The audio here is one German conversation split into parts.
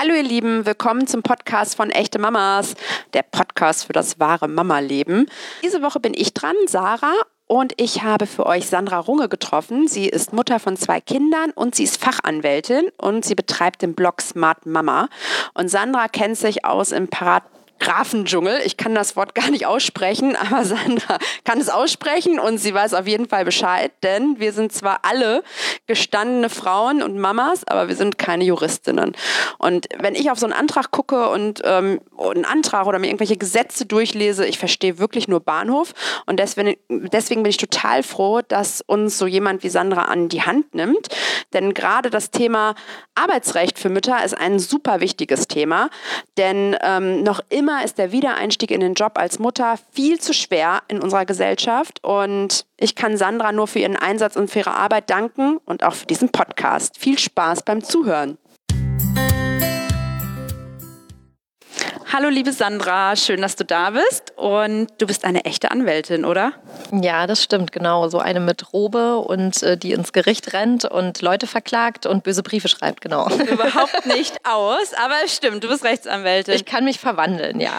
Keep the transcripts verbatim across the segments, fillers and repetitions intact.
Hallo ihr Lieben, willkommen zum Podcast von Echte Mamas, der Podcast für das wahre Mama-Leben. Diese Woche bin ich dran, Sarah, und ich habe für euch Sandra Runge getroffen. Sie ist Mutter von zwei Kindern und sie ist Fachanwältin und sie betreibt den Blog Smart Mama. Und Sandra kennt sich aus im Parat Grafendschungel. Ich kann das Wort gar nicht aussprechen, aber Sandra kann es aussprechen und sie weiß auf jeden Fall Bescheid, denn wir sind zwar alle gestandene Frauen und Mamas, aber wir sind keine Juristinnen. Und wenn ich auf so einen Antrag gucke und ähm, einen Antrag oder mir irgendwelche Gesetze durchlese, ich verstehe wirklich nur Bahnhof und deswegen, deswegen bin ich total froh, dass uns so jemand wie Sandra an die Hand nimmt, denn gerade das Thema Arbeitsrecht für Mütter ist ein super wichtiges Thema, denn ähm, noch immer Immer ist der Wiedereinstieg in den Job als Mutter viel zu schwer in unserer Gesellschaft und ich kann Sandra nur für ihren Einsatz und für ihre Arbeit danken und auch für diesen Podcast. Viel Spaß beim Zuhören. Hallo liebe Sandra, schön, dass du da bist und du bist eine echte Anwältin, oder? Ja, das stimmt, genau. So eine mit Robe und äh, die ins Gericht rennt und Leute verklagt und böse Briefe schreibt, genau. Überhaupt nicht aus, aber es stimmt, du bist Rechtsanwältin. Ich kann mich verwandeln, ja.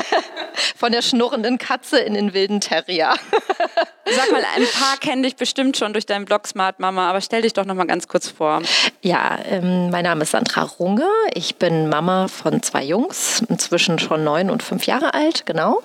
Von der schnurrenden Katze in den wilden Terrier. Sag mal, ein paar kennen dich bestimmt schon durch deinen Blog Smart Mama, aber stell dich doch noch mal ganz kurz vor. Ja, ähm, mein Name ist Sandra Runge. Ich bin Mama von zwei Jungs, inzwischen schon neun und fünf Jahre alt, genau.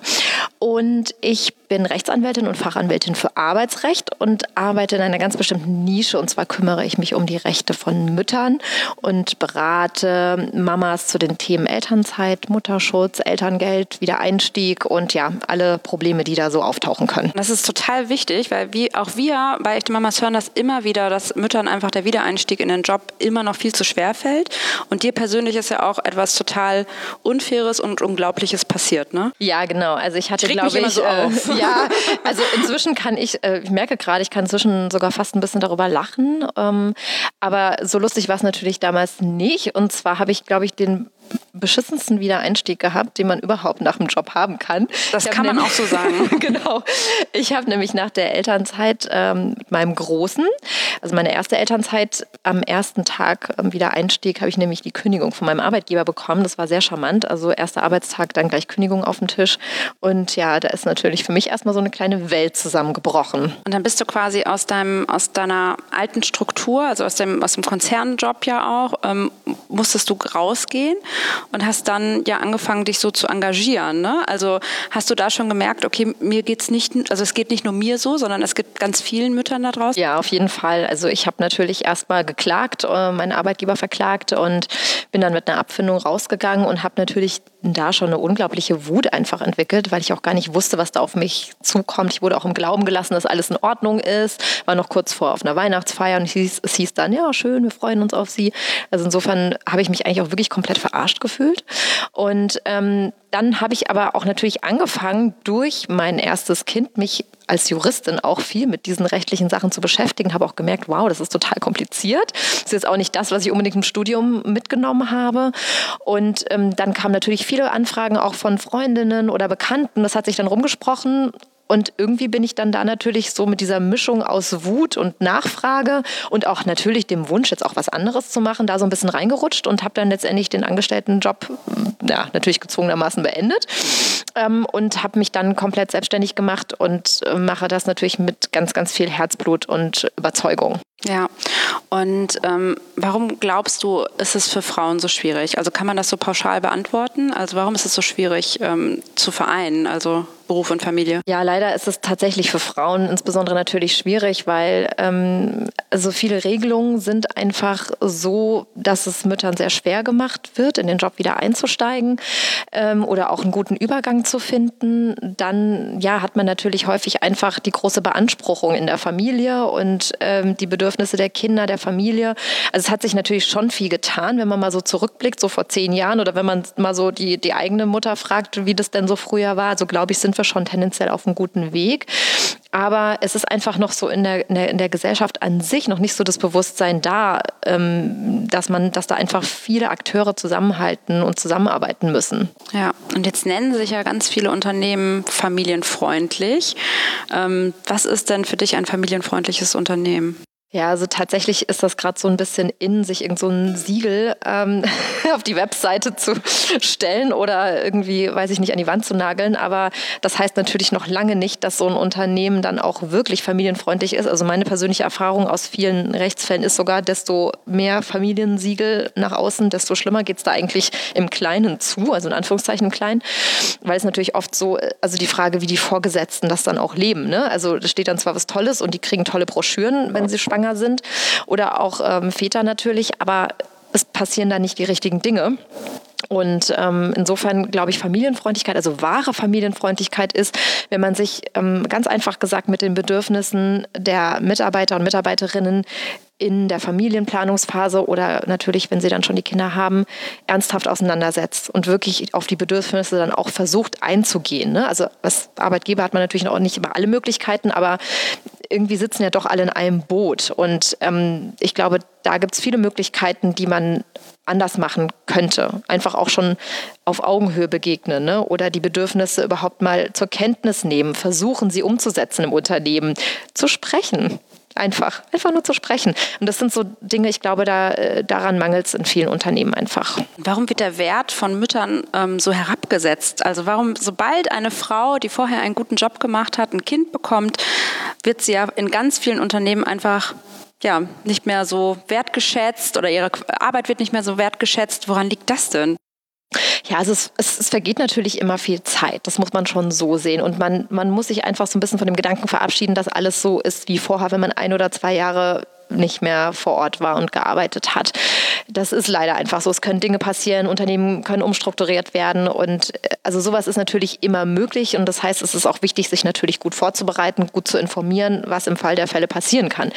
Und ich bin Rechtsanwältin und Fachanwältin für Arbeitsrecht und arbeite in einer ganz bestimmten Nische. Und zwar kümmere ich mich um die Rechte von Müttern und berate Mamas zu den Themen Elternzeit, Mutterschutz, Elterngeld, Wiedereinstieg und ja, alle Probleme, die da so auftauchen können. Das ist total wichtig, weil wir, auch wir bei Echte Mamas hören das immer wieder, dass Müttern einfach der Wiedereinstieg in den Job immer noch viel zu schwer fällt. Und dir persönlich ist ja auch etwas total Unfaires und Unglaubliches passiert, ne? Ja, genau. Also ich hatte, ich glaube ich, so äh, ja, also inzwischen kann ich, äh, ich merke gerade, ich kann inzwischen sogar fast ein bisschen darüber lachen. Ähm, aber so lustig war es natürlich damals nicht. Und zwar habe ich, glaube ich, den beschissensten Wiedereinstieg gehabt, den man überhaupt nach dem Job haben kann. Das kann man auch so sagen. Genau. Ich habe nämlich nach der Elternzeit ähm, mit meinem Großen, also meine erste Elternzeit, am ersten Tag ähm, Wiedereinstieg, habe ich nämlich die Kündigung von meinem Arbeitgeber bekommen. Das war sehr charmant. Also erster Arbeitstag, dann gleich Kündigung auf den Tisch. Und ja, da ist natürlich für mich erstmal so eine kleine Welt zusammengebrochen. Und dann bist du quasi aus deinem, aus deiner alten Struktur, also aus dem, aus dem Konzernjob ja auch, ähm, musstest du rausgehen und hast dann ja angefangen, dich so zu engagieren, ne? Also hast du da schon gemerkt, okay, mir geht's nicht, also es geht nicht nur mir so, sondern es gibt ganz vielen Müttern da draußen? Ja, auf jeden Fall. Also ich habe natürlich erstmal geklagt, äh, meinen Arbeitgeber verklagt und bin dann mit einer Abfindung rausgegangen und habe natürlich da schon eine unglaubliche Wut einfach entwickelt, weil ich auch gar nicht wusste, was da auf mich zukommt. Ich wurde auch im Glauben gelassen, dass alles in Ordnung ist. War noch kurz vor auf einer Weihnachtsfeier und es hieß, es hieß dann, ja schön, wir freuen uns auf Sie. Also insofern habe ich mich eigentlich auch wirklich komplett verarscht gefühlt. Und ähm, dann habe ich aber auch natürlich angefangen, durch mein erstes Kind mich als Juristin auch viel mit diesen rechtlichen Sachen zu beschäftigen. Habe auch gemerkt, wow, das ist total kompliziert. Das ist jetzt auch nicht das, was ich unbedingt im Studium mitgenommen habe. Und ähm, dann kamen natürlich viele Anfragen auch von Freundinnen oder Bekannten. Das hat sich dann rumgesprochen. Und irgendwie bin ich dann da natürlich so mit dieser Mischung aus Wut und Nachfrage und auch natürlich dem Wunsch, jetzt auch was anderes zu machen, da so ein bisschen reingerutscht und habe dann letztendlich den Angestelltenjob, ja, natürlich gezwungenermaßen beendet ähm, und habe mich dann komplett selbstständig gemacht und äh, mache das natürlich mit ganz, ganz viel Herzblut und Überzeugung. Ja, und ähm, warum glaubst du, ist es für Frauen so schwierig? Also kann man das so pauschal beantworten? Also warum ist es so schwierig ähm, zu vereinen, also Beruf und Familie? Ja, leider ist es tatsächlich für Frauen insbesondere natürlich schwierig, weil ähm, so viele Regelungen sind einfach so, dass es Müttern sehr schwer gemacht wird, in den Job wieder einzusteigen ähm, oder auch einen guten Übergang zu finden. Dann ja, hat man natürlich häufig einfach die große Beanspruchung in der Familie und ähm, die Bedürfnisse der Kinder, der Familie. Also es hat sich natürlich schon viel getan, wenn man mal so zurückblickt, so vor zehn Jahren oder wenn man mal so die, die eigene Mutter fragt, wie das denn so früher war. Also glaube ich, sind wir schon tendenziell auf einem guten Weg. Aber es ist einfach noch so in der, in der, in der Gesellschaft an sich noch nicht so das Bewusstsein da, ähm, dass man, dass da einfach viele Akteure zusammenhalten und zusammenarbeiten müssen. Ja, und jetzt nennen sich ja ganz viele Unternehmen familienfreundlich. Ähm, was ist denn für dich ein familienfreundliches Unternehmen? Ja, also tatsächlich ist das gerade so ein bisschen in, sich irgend so ein Siegel ähm, auf die Webseite zu stellen oder irgendwie, weiß ich nicht, an die Wand zu nageln. Aber das heißt natürlich noch lange nicht, dass so ein Unternehmen dann auch wirklich familienfreundlich ist. Also meine persönliche Erfahrung aus vielen Rechtsfällen ist sogar, desto mehr Familiensiegel nach außen, desto schlimmer geht es da eigentlich im Kleinen zu, also in Anführungszeichen im Kleinen. Weil es natürlich oft so, also die Frage, wie die Vorgesetzten das dann auch leben. Ne? Also da steht dann zwar was Tolles und die kriegen tolle Broschüren, wenn sie schwanger sind oder auch ähm, Väter natürlich, aber es passieren da nicht die richtigen Dinge. Und ähm, insofern glaube ich, Familienfreundlichkeit, also wahre Familienfreundlichkeit ist, wenn man sich ähm, ganz einfach gesagt mit den Bedürfnissen der Mitarbeiter und Mitarbeiterinnen in der Familienplanungsphase oder natürlich, wenn sie dann schon die Kinder haben, ernsthaft auseinandersetzt und wirklich auf die Bedürfnisse dann auch versucht einzugehen. Ne? Also als Arbeitgeber hat man natürlich auch nicht immer alle Möglichkeiten, aber irgendwie sitzen ja doch alle in einem Boot. Und ähm, ich glaube, da gibt es viele Möglichkeiten, die man anders machen könnte. Einfach auch schon auf Augenhöhe begegnen, ne? Oder die Bedürfnisse überhaupt mal zur Kenntnis nehmen, versuchen, sie umzusetzen im Unternehmen, zu sprechen. Einfach, einfach nur zu sprechen. Und das sind so Dinge, ich glaube, da, daran mangelt es in vielen Unternehmen einfach. Warum wird der Wert von Müttern ähm, so herabgesetzt? Also warum, sobald eine Frau, die vorher einen guten Job gemacht hat, ein Kind bekommt, wird sie ja in ganz vielen Unternehmen einfach ja, nicht mehr so wertgeschätzt oder ihre Arbeit wird nicht mehr so wertgeschätzt. Woran liegt das denn? Ja, also es, es, es vergeht natürlich immer viel Zeit. Das muss man schon so sehen. Und man, man muss sich einfach so ein bisschen von dem Gedanken verabschieden, dass alles so ist wie vorher, wenn man ein oder zwei Jahre nicht mehr vor Ort war und gearbeitet hat. Das ist leider einfach so. Es können Dinge passieren, Unternehmen können umstrukturiert werden und also sowas ist natürlich immer möglich und das heißt, es ist auch wichtig, sich natürlich gut vorzubereiten, gut zu informieren, was im Fall der Fälle passieren kann.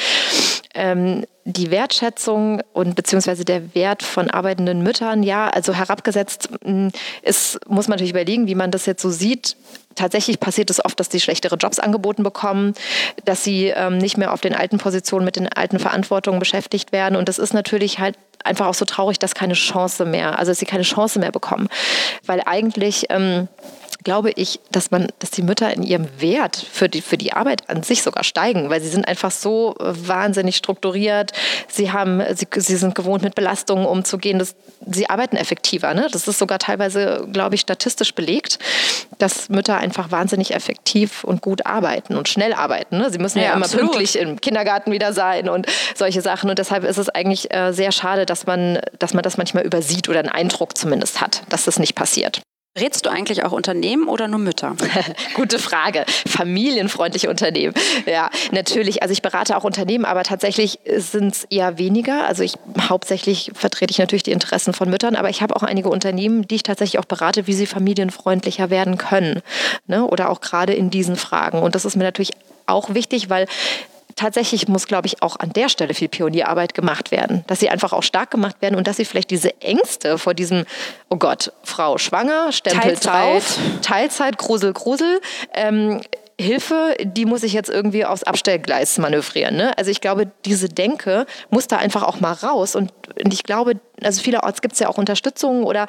Ähm, die Wertschätzung und beziehungsweise der Wert von arbeitenden Müttern, ja, also herabgesetzt ist, muss man natürlich überlegen, wie man das jetzt so sieht. Tatsächlich passiert es oft, dass sie schlechtere Jobs angeboten bekommen, dass sie ähm, nicht mehr auf den alten Positionen mit den alten Verantwortungen beschäftigt werden. Und das ist natürlich halt einfach auch so traurig, dass keine Chance mehr, also dass sie keine Chance mehr bekommen. Weil eigentlich ähm, glaube ich, dass man, dass die Mütter in ihrem Wert für die, für die Arbeit an sich sogar steigen, weil sie sind einfach so wahnsinnig strukturiert. Sie haben, sie, sie sind gewohnt, mit Belastungen umzugehen. Das, sie arbeiten effektiver. Ne? Das ist sogar teilweise, glaube ich, statistisch belegt, dass Mütter einfach wahnsinnig effektiv und gut arbeiten und schnell arbeiten. Ne? Sie müssen ja, ja immer absolut pünktlich im Kindergarten wieder sein und solche Sachen. Und deshalb ist es eigentlich äh, sehr schade, dass man, dass man das manchmal übersieht oder einen Eindruck zumindest hat, dass das nicht passiert. Rätst du eigentlich auch Unternehmen oder nur Mütter? Gute Frage. Familienfreundliche Unternehmen. Ja, natürlich. Also ich berate auch Unternehmen, aber tatsächlich sind es eher weniger. Also ich hauptsächlich vertrete ich natürlich die Interessen von Müttern, aber ich habe auch einige Unternehmen, die ich tatsächlich auch berate, wie sie familienfreundlicher werden können. Ne? Oder auch gerade in diesen Fragen. Und das ist mir natürlich auch wichtig, weil tatsächlich muss, glaube ich, auch an der Stelle viel Pionierarbeit gemacht werden. Dass sie einfach auch stark gemacht werden und dass sie vielleicht diese Ängste vor diesem, oh Gott, Frau schwanger, Stempel Teilzeit. drauf, Teilzeit, Grusel, Grusel, ähm, Hilfe, die muss ich jetzt irgendwie aufs Abstellgleis manövrieren. Ne? Also ich glaube, diese Denke muss da einfach auch mal raus. Und, und ich glaube, also vielerorts gibt es ja auch Unterstützung oder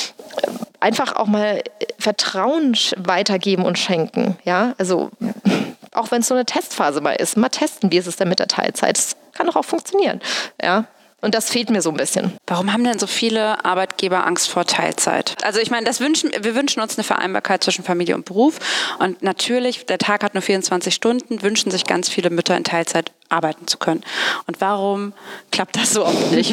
einfach auch mal Vertrauen weitergeben und schenken. Ja, also auch wenn es so eine Testphase mal ist, mal testen, wie ist es denn mit der Teilzeit. Das kann doch auch funktionieren. Ja. Und das fehlt mir so ein bisschen. Warum haben denn so viele Arbeitgeber Angst vor Teilzeit? Also ich meine, das wünschen, wir wünschen uns eine Vereinbarkeit zwischen Familie und Beruf. Und natürlich, der Tag hat nur vierundzwanzig Stunden, wünschen sich ganz viele Mütter in Teilzeit arbeiten zu können. Und warum klappt das so oft nicht?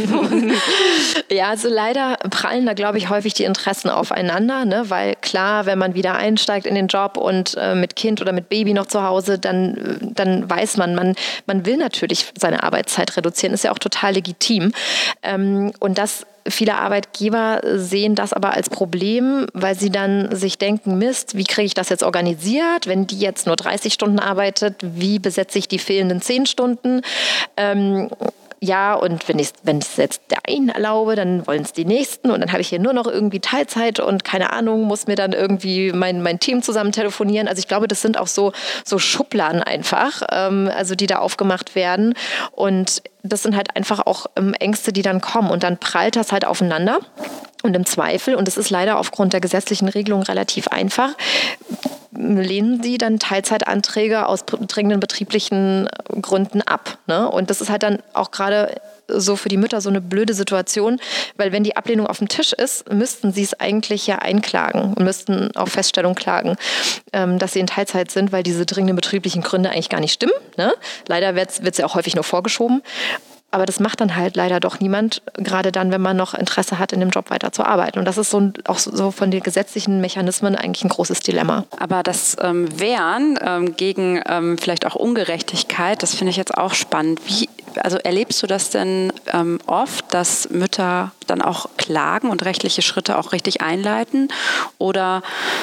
Ja, also leider prallen da, glaube ich, häufig die Interessen aufeinander, ne? Weil klar, wenn man wieder einsteigt in den Job und äh, mit Kind oder mit Baby noch zu Hause, dann, dann weiß man, man, man will natürlich seine Arbeitszeit reduzieren, ist ja auch total legitim. Ähm, und das Viele Arbeitgeber sehen das aber als Problem, weil sie dann sich denken, Mist, wie kriege ich das jetzt organisiert? Wenn die jetzt nur dreißig Stunden arbeitet, wie besetze ich die fehlenden zehn Stunden? Ähm, ja, und wenn ich wenn ich es jetzt der einen erlaube, dann wollen es die nächsten und dann habe ich hier nur noch irgendwie Teilzeit und keine Ahnung, muss mir dann irgendwie mein, mein Team zusammen telefonieren. Also ich glaube, das sind auch so, so Schubladen einfach, ähm, also die da aufgemacht werden und das sind halt einfach auch ähm, Ängste, die dann kommen und dann prallt das halt aufeinander und im Zweifel, und das ist leider aufgrund der gesetzlichen Regelung relativ einfach, lehnen die dann Teilzeitanträge aus dringenden betrieblichen Gründen ab. Ne? Und das ist halt dann auch gerade so für die Mütter so eine blöde Situation, weil wenn die Ablehnung auf dem Tisch ist, müssten sie es eigentlich ja einklagen und müssten auf Feststellung klagen, ähm, dass sie in Teilzeit sind, weil diese dringenden betrieblichen Gründe eigentlich gar nicht stimmen. Ne? Leider wird es ja auch häufig nur vorgeschoben. Aber das macht dann halt leider doch niemand, gerade dann, wenn man noch Interesse hat, in dem Job weiterzuarbeiten. Und das ist so ein, auch so von den gesetzlichen Mechanismen eigentlich ein großes Dilemma. Aber das ähm, Wehren ähm, gegen ähm, vielleicht auch Ungerechtigkeit, das finde ich jetzt auch spannend. Wie, also erlebst du das denn ähm, oft, dass Mütter dann auch klagen und rechtliche Schritte auch richtig einleiten? Oder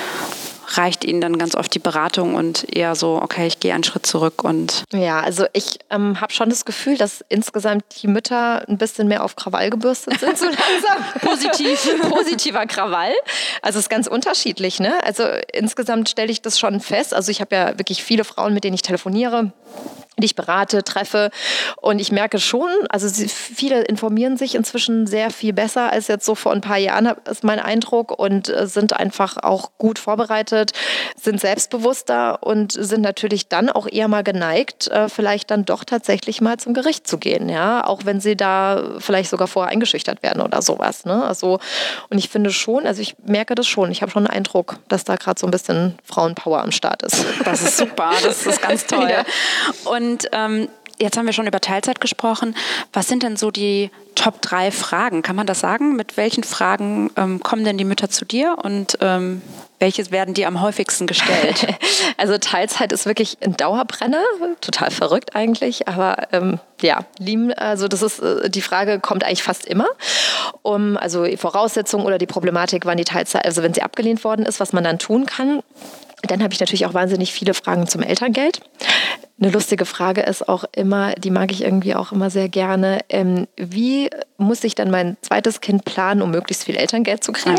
reicht ihnen dann ganz oft die Beratung und eher so, okay, ich gehe einen Schritt zurück und... Ja, also ich ähm, habe schon das Gefühl, dass insgesamt die Mütter ein bisschen mehr auf Krawall gebürstet sind, so langsam. Positiv. Positiver Krawall. Also es ist ganz unterschiedlich, ne? Also insgesamt stelle ich das schon fest. Also ich habe ja wirklich viele Frauen, mit denen ich telefoniere, die ich berate, treffe. Und ich merke schon, also sie, viele informieren sich inzwischen sehr viel besser als jetzt so vor ein paar Jahren, ist mein Eindruck, und äh, sind einfach auch gut vorbereitet, sind selbstbewusster und sind natürlich dann auch eher mal geneigt, äh, vielleicht dann doch tatsächlich mal zum Gericht zu gehen, ja, auch wenn sie da vielleicht sogar vorher eingeschüchtert werden oder sowas, ne? Also, und ich finde schon, also ich merke das schon, ich habe schon den Eindruck, dass da gerade so ein bisschen Frauenpower am Start ist. Das ist super, das ist ganz toll. Ja. Und Und ähm, jetzt haben wir schon über Teilzeit gesprochen. Was sind denn so die Top drei Fragen? Kann man das sagen? Mit welchen Fragen ähm, kommen denn die Mütter zu dir und ähm, welche werden dir am häufigsten gestellt? Also Teilzeit ist wirklich ein Dauerbrenner, total verrückt eigentlich, aber ähm, ja, lieben, also das ist, die Frage kommt eigentlich fast immer. Um, also die Voraussetzungen oder die Problematik, wann die Teilzeit, also wenn sie abgelehnt worden ist, was man dann tun kann. Dann habe ich natürlich auch wahnsinnig viele Fragen zum Elterngeld. Eine lustige Frage ist auch immer, die mag ich irgendwie auch immer sehr gerne, ähm, wie muss ich dann mein zweites Kind planen, um möglichst viel Elterngeld zu kriegen?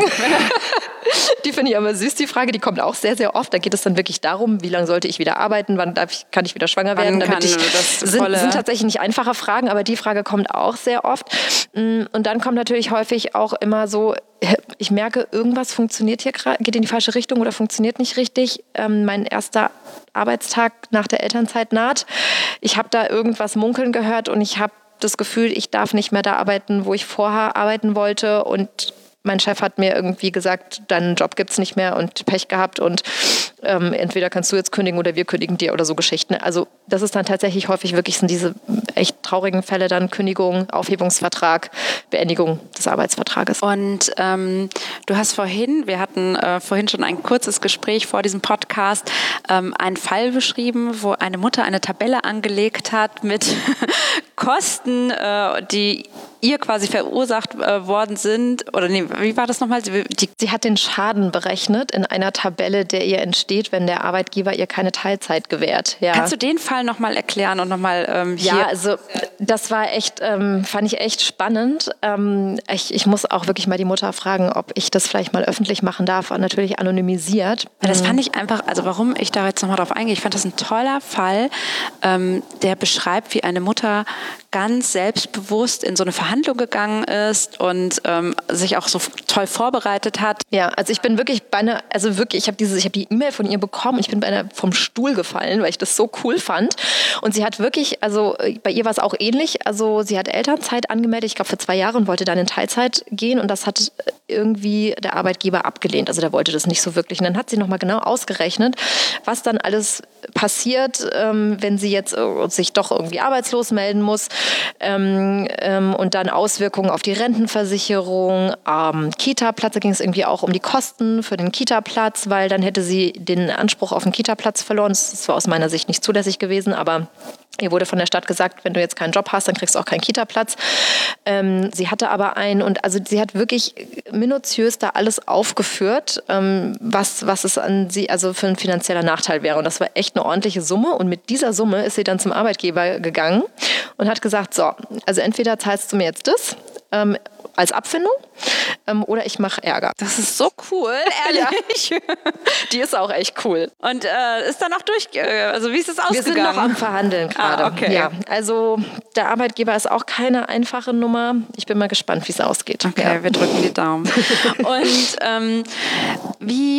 Die finde ich aber süß, die Frage, die kommt auch sehr, sehr oft. Da geht es dann wirklich darum, wie lange sollte ich wieder arbeiten, wann darf ich, kann ich wieder schwanger werden. Damit ich, das sind, sind tatsächlich nicht einfache Fragen, aber die Frage kommt auch sehr oft. Und dann kommt natürlich häufig auch immer so, ich merke, irgendwas funktioniert hier gerade, geht in die falsche Richtung oder funktioniert nicht richtig. Ähm, mein erster Arbeitstag nach der Elternzeit naht. Ich habe da irgendwas munkeln gehört und ich habe das Gefühl, ich darf nicht mehr da arbeiten, wo ich vorher arbeiten wollte, und mein Chef hat mir irgendwie gesagt, deinen Job gibt's nicht mehr und Pech gehabt und ähm, entweder kannst du jetzt kündigen oder wir kündigen dir oder so Geschichten. Also das ist dann tatsächlich häufig wirklich, sind diese echt traurigen Fälle dann Kündigung, Aufhebungsvertrag, Beendigung des Arbeitsvertrages. Und ähm, du hast vorhin, wir hatten äh, vorhin schon ein kurzes Gespräch vor diesem Podcast, ähm, einen Fall beschrieben, wo eine Mutter eine Tabelle angelegt hat mit Kosten, äh, die ihr quasi verursacht äh, worden sind, oder nee, wie war das nochmal? Sie, sie hat den Schaden berechnet in einer Tabelle, der ihr entsteht, wenn der Arbeitgeber ihr keine Teilzeit gewährt. Ja. Kannst du den Fall nochmal erklären und nochmal ähm, hier? Ja, also das war echt, ähm, fand ich echt spannend. Ähm, ich, ich muss auch wirklich mal die Mutter fragen, ob ich das vielleicht mal öffentlich machen darf, natürlich anonymisiert. Ja, das fand ich einfach, also warum ich da jetzt nochmal drauf eingehe, ich fand das ein toller Fall, ähm, der beschreibt, wie eine Mutter ganz selbstbewusst in so eine Verhandlung gegangen ist und ähm, sich auch so toll vorbereitet hat. Ja, also ich bin wirklich bei einer, also wirklich, ich habe diese, ich habe die E-Mail von ihr bekommen und ich bin bei einer vom Stuhl gefallen, weil ich das so cool fand. Und sie hat wirklich, also bei ihr war es auch ähnlich, also sie hat Elternzeit angemeldet, ich glaube für zwei Jahre, und wollte dann in Teilzeit gehen, und das hat irgendwie der Arbeitgeber abgelehnt. Also der wollte das nicht so wirklich. Und dann hat sie nochmal genau ausgerechnet, was dann alles passiert, ähm, wenn sie jetzt äh, sich doch irgendwie arbeitslos melden muss, ähm, ähm, und dann Auswirkungen auf die Rentenversicherung, ähm, Kita-Platz, da ging es irgendwie auch um die Kosten für den Kita-Platz, weil dann hätte sie den Anspruch auf einen Kita-Platz verloren. Das ist zwar aus meiner Sicht nicht zulässig gewesen, aber ihr wurde von der Stadt gesagt, wenn du jetzt keinen Job hast, dann kriegst du auch keinen Kita-Platz. Ähm, sie hatte aber einen, und also sie hat wirklich minutiös da alles aufgeführt, ähm, was, was es an sie, also für ein finanzieller Nachteil wäre. Und das war echt eine ordentliche Summe. Und mit dieser Summe ist sie dann zum Arbeitgeber gegangen und hat gesagt, so, also entweder zahlst du mir jetzt das, ähm, als Abfindung, ähm, oder ich mache Ärger. Das ist so cool, ehrlich. Ja. Die ist auch echt cool. Und äh, ist dann auch durch, äh, also wie ist es ausgegangen? Wir sind noch am Verhandeln gerade. Ah, okay. Ja, also der Arbeitgeber ist auch keine einfache Nummer. Ich bin mal gespannt, wie es ausgeht. Okay, ja. Wir drücken die Daumen. Und ähm, wie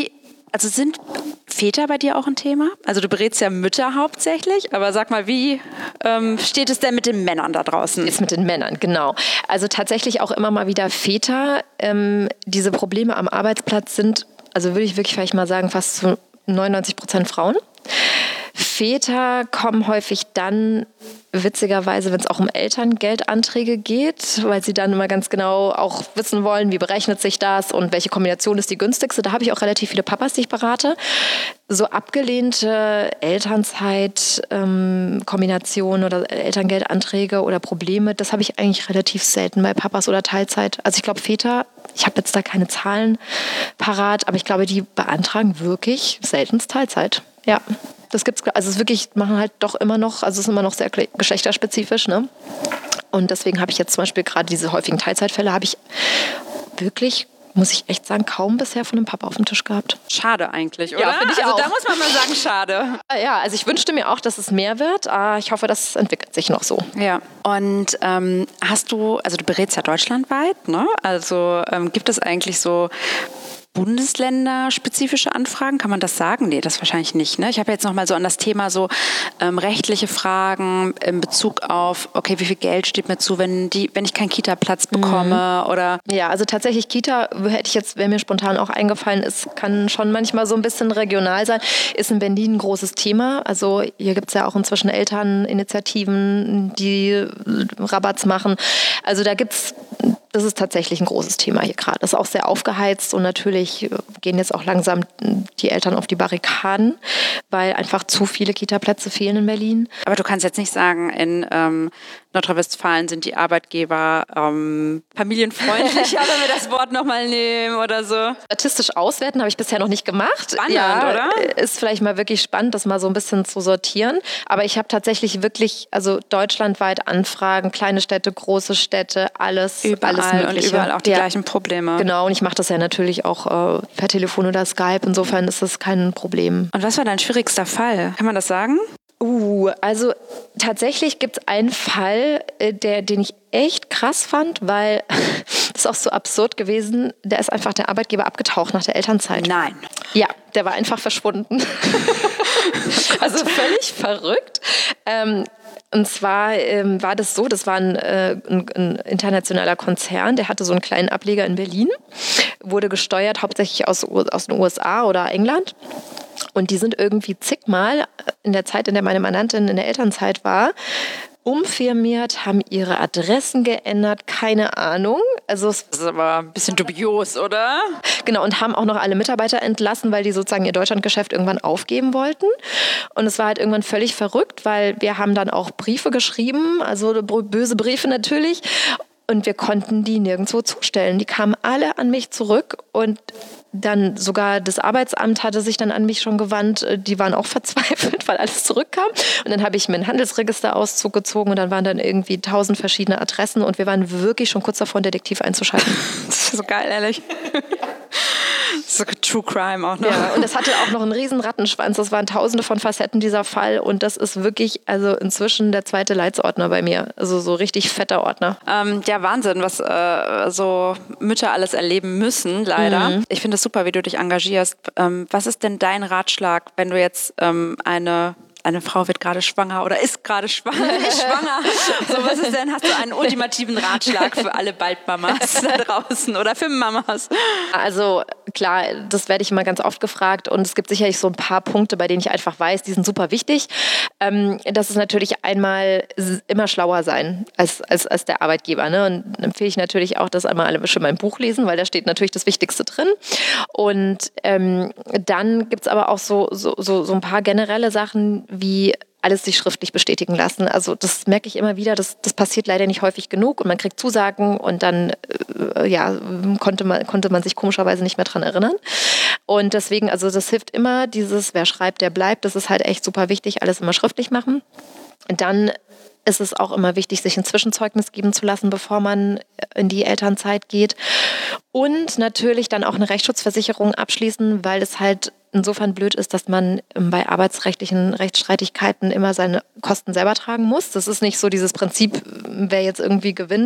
Also sind Väter bei dir auch ein Thema? Also du berätst ja Mütter hauptsächlich, aber sag mal, wie ähm, steht es denn mit den Männern da draußen? Jetzt mit den Männern, genau. Also tatsächlich auch immer mal wieder Väter. Ähm, diese Probleme am Arbeitsplatz sind, also würde ich wirklich vielleicht mal sagen, fast zu neunundneunzig Prozent Frauen. Väter kommen häufig dann, witzigerweise, wenn es auch um Elterngeldanträge geht, weil sie dann immer ganz genau auch wissen wollen, wie berechnet sich das und welche Kombination ist die günstigste. Da habe ich auch relativ viele Papas, die ich berate. So abgelehnte Elternzeit-Kombinationen ähm, oder Elterngeldanträge oder Probleme, das habe ich eigentlich relativ selten bei Papas oder Teilzeit. Also ich glaube, Väter, ich habe jetzt da keine Zahlen parat, aber ich glaube, die beantragen wirklich seltenst Teilzeit. Ja. Das gibt's, also es ist wirklich, machen halt doch immer noch, also es ist immer noch sehr geschlechterspezifisch, ne? Und deswegen habe ich jetzt zum Beispiel gerade diese häufigen Teilzeitfälle, habe ich wirklich, muss ich echt sagen, kaum bisher von einem Papa auf dem Tisch gehabt. Schade eigentlich, oder? Ja, finde ich also auch. Da muss man mal sagen, schade. Ja, also ich wünschte mir auch, dass es mehr wird. Ich hoffe, das entwickelt sich noch so. Ja, und ähm, hast du, also du berätst ja deutschlandweit, ne? Also ähm, gibt es eigentlich so bundesländerspezifische Anfragen? Kann man das sagen? Nee, das wahrscheinlich nicht. Ne? Ich habe jetzt noch mal so an das Thema so ähm, rechtliche Fragen in Bezug auf, okay, wie viel Geld steht mir zu, wenn, die, wenn ich keinen Kita-Platz bekomme? Mhm. Oder ja, also tatsächlich Kita, hätte ich jetzt, wäre mir spontan auch eingefallen, es kann schon manchmal so ein bisschen regional sein, ist in Berlin ein großes Thema. Also hier gibt es ja auch inzwischen Elterninitiativen, die Rabatts machen. Also da gibt es, das ist tatsächlich ein großes Thema hier gerade. Das ist auch sehr aufgeheizt und natürlich gehen jetzt auch langsam die Eltern auf die Barrikaden, weil einfach zu viele Kita-Plätze fehlen in Berlin. Aber du kannst jetzt nicht sagen, in ähm, Nordrhein-Westfalen sind die Arbeitgeber ähm, familienfreundlich, wenn wir das Wort nochmal nehmen oder so. Statistisch auswerten habe ich bisher noch nicht gemacht. Spannend, ja, oder? Ist vielleicht mal wirklich spannend, das mal so ein bisschen zu sortieren. Aber ich habe tatsächlich wirklich, also deutschlandweit Anfragen, kleine Städte, große Städte, alles, überall alles Mögliche. Und überall auch die ja. gleichen Probleme. Genau, und ich mache das ja natürlich auch äh, per Telefon oder Skype. Insofern ist das kein Problem. Und was war dein schwierigster Fall? Kann man das sagen? Uh, also tatsächlich gibt es einen Fall, äh, der, den ich echt krass fand, weil das ist auch so absurd gewesen. Da ist einfach der Arbeitgeber abgetaucht nach der Elternzeit. Nein. Ja, der war einfach verschwunden. Also völlig verrückt. Ähm, Und zwar ähm, war das so, das war ein, äh, ein, ein internationaler Konzern, der hatte so einen kleinen Ableger in Berlin, wurde gesteuert hauptsächlich aus, aus den U S A oder England. Und die sind irgendwie zigmal in der Zeit, in der meine Mandantin in der Elternzeit war, umfirmiert, haben ihre Adressen geändert, keine Ahnung. Also es das ist aber ein bisschen dubios, oder? Genau, und haben auch noch alle Mitarbeiter entlassen, weil die sozusagen ihr Deutschlandgeschäft irgendwann aufgeben wollten. Und es war halt irgendwann völlig verrückt, weil wir haben dann auch Briefe geschrieben, also böse Briefe natürlich. Und wir konnten die nirgendwo zustellen. Die kamen alle an mich zurück und dann sogar das Arbeitsamt hatte sich dann an mich schon gewandt. Die waren auch verzweifelt, weil alles zurückkam. Und dann habe ich mir einen Handelsregisterauszug gezogen und dann waren dann irgendwie tausend verschiedene Adressen und wir waren wirklich schon kurz davor, einen Detektiv einzuschalten. Das ist so geil, ehrlich. So True Crime auch noch. Ja, und das hatte auch noch einen riesen Rattenschwanz. Das waren tausende von Facetten, dieser Fall. Und das ist wirklich, also inzwischen der zweite Leitsordner bei mir. Also so richtig fetter Ordner. Ähm, ja, Wahnsinn, was äh, so Mütter alles erleben müssen, leider. Mhm. Ich finde es super, wie du dich engagierst. Ähm, was ist denn dein Ratschlag, wenn du jetzt ähm, eine... Eine Frau wird gerade schwanger oder ist gerade schwanger, ist schwanger. So, was ist denn? Hast du einen ultimativen Ratschlag für alle Baldmamas da draußen oder für Mamas? Also klar, das werde ich immer ganz oft gefragt und es gibt sicherlich so ein paar Punkte, bei denen ich einfach weiß, die sind super wichtig. Ähm, das ist natürlich einmal immer schlauer sein als, als, als der Arbeitgeber. Ne? Und dann empfehle ich natürlich auch, dass einmal alle schon mein Buch lesen, weil da steht natürlich das Wichtigste drin. Und ähm, dann gibt es aber auch so, so, so, so ein paar generelle Sachen, wie alles sich schriftlich bestätigen lassen. Also das merke ich immer wieder, das, das passiert leider nicht häufig genug und man kriegt Zusagen und dann äh, ja, konnte man, konnte man sich komischerweise nicht mehr dran erinnern. Und deswegen, also das hilft immer, dieses, wer schreibt, der bleibt, das ist halt echt super wichtig, alles immer schriftlich machen. Und dann ist es auch immer wichtig, sich ein Zwischenzeugnis geben zu lassen, bevor man in die Elternzeit geht. Und natürlich dann auch eine Rechtsschutzversicherung abschließen, weil es halt insofern blöd ist, dass man bei arbeitsrechtlichen Rechtsstreitigkeiten immer seine Kosten selber tragen muss. Das ist nicht so dieses Prinzip, wer jetzt irgendwie gewinnt, der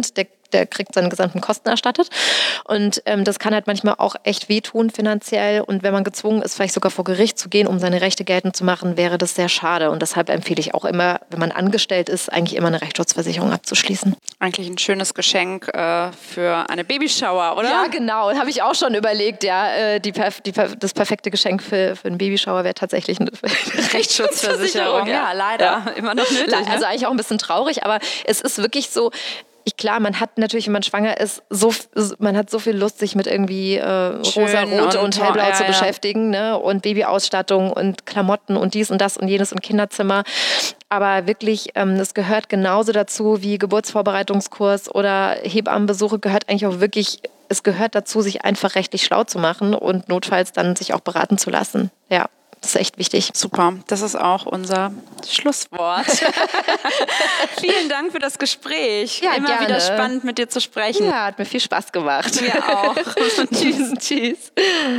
der kriegt seine gesamten Kosten erstattet. Und ähm, das kann halt manchmal auch echt wehtun finanziell. Und wenn man gezwungen ist, vielleicht sogar vor Gericht zu gehen, um seine Rechte geltend zu machen, wäre das sehr schade. Und deshalb empfehle ich auch immer, wenn man angestellt ist, eigentlich immer eine Rechtsschutzversicherung abzuschließen. Eigentlich ein schönes Geschenk äh, für eine Babyshower, oder? Ja, genau. Habe ich auch schon überlegt. Ja, äh, die, die, das perfekte Geschenk für, für einen Babyshower wäre tatsächlich eine Rechtsschutzversicherung. Ja, ja, leider. Ja. Immer noch nötig. Also ne? Eigentlich auch ein bisschen traurig, aber es ist wirklich so, ich, klar, man hat natürlich, wenn man schwanger ist, so, man hat so viel Lust, sich mit irgendwie äh, rosa-rot und, und hellblau ja, zu ja. beschäftigen, ne? Und Babyausstattung und Klamotten und dies und das und jenes und Kinderzimmer. Aber wirklich, ähm, das gehört genauso dazu wie Geburtsvorbereitungskurs oder Hebammenbesuche, gehört eigentlich auch wirklich, es gehört dazu, sich einfach rechtlich schlau zu machen und notfalls dann sich auch beraten zu lassen. Ja. Das ist echt wichtig. Super, das ist auch unser Schlusswort. Vielen Dank für das Gespräch. Ja, Immer gerne. wieder spannend, mit dir zu sprechen. Ja, hat mir viel Spaß gemacht. Mir auch. Tschüss. Tschüss.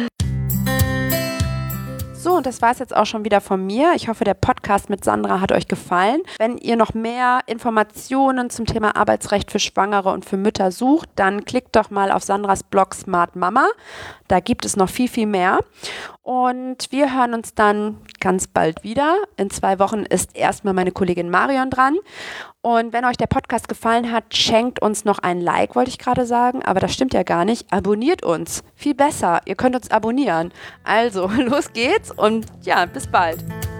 So, und das war es jetzt auch schon wieder von mir. Ich hoffe, der Podcast mit Sandra hat euch gefallen. Wenn ihr noch mehr Informationen zum Thema Arbeitsrecht für Schwangere und für Mütter sucht, dann klickt doch mal auf Sandras Blog Smart Mama. Da gibt es noch viel, viel mehr. Und wir hören uns dann ganz bald wieder. In zwei Wochen ist erstmal meine Kollegin Marion dran. Und wenn euch der Podcast gefallen hat, schenkt uns noch ein Like, wollte ich gerade sagen. Aber das stimmt ja gar nicht. Abonniert uns. Viel besser. Ihr könnt uns abonnieren. Also, los geht's und ja, bis bald.